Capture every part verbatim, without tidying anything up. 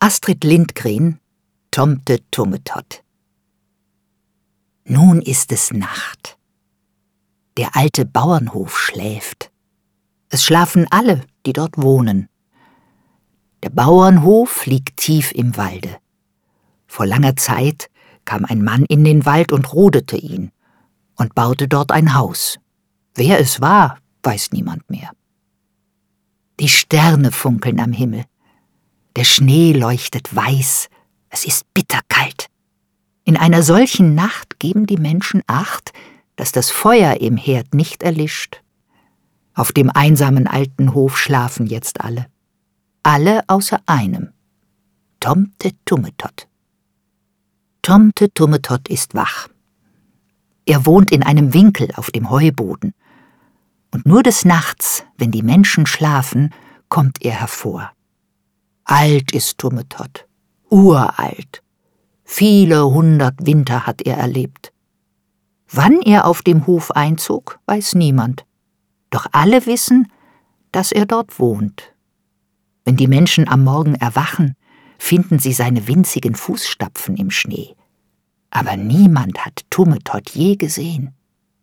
Astrid Lindgren, Tomte Tummetott. Nun ist es Nacht. Der alte Bauernhof schläft. Es schlafen alle, die dort wohnen. Der Bauernhof liegt tief im Walde. Vor langer Zeit kam ein Mann in den Wald und rodete ihn und baute dort ein Haus. Wer es war, weiß niemand mehr. Die Sterne funkeln am Himmel. Der Schnee leuchtet weiß, es ist bitterkalt. In einer solchen Nacht geben die Menschen Acht, dass das Feuer im Herd nicht erlischt. Auf dem einsamen alten Hof schlafen jetzt alle. Alle außer einem, Tomte Tummetott. Tomte Tummetott ist wach. Er wohnt in einem Winkel auf dem Heuboden. Und nur des Nachts, wenn die Menschen schlafen, kommt er hervor. Alt ist Tummetott, uralt. Viele hundert Winter hat er erlebt. Wann er auf dem Hof einzog, weiß niemand. Doch alle wissen, dass er dort wohnt. Wenn die Menschen am Morgen erwachen, finden sie seine winzigen Fußstapfen im Schnee. Aber niemand hat Tummetott je gesehen.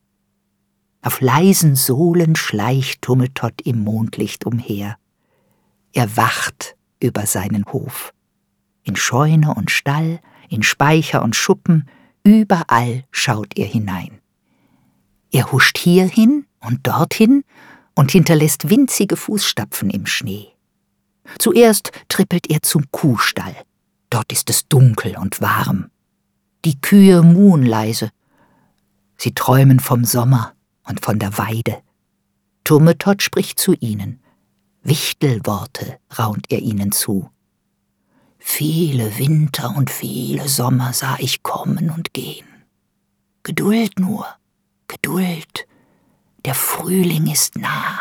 Auf leisen Sohlen schleicht Tummetott im Mondlicht umher. Er wacht über seinen Hof. In Scheune und Stall, in Speicher und Schuppen, überall schaut er hinein. Er huscht hierhin und dorthin und hinterlässt winzige Fußstapfen im Schnee. Zuerst trippelt er zum Kuhstall. Dort ist es dunkel und warm. Die Kühe muhen leise. Sie träumen vom Sommer und von der Weide. Tummetott spricht zu ihnen. Wichtelworte raunt er ihnen zu. Viele Winter und viele Sommer sah ich kommen und gehen. Geduld nur, Geduld, der Frühling ist nah.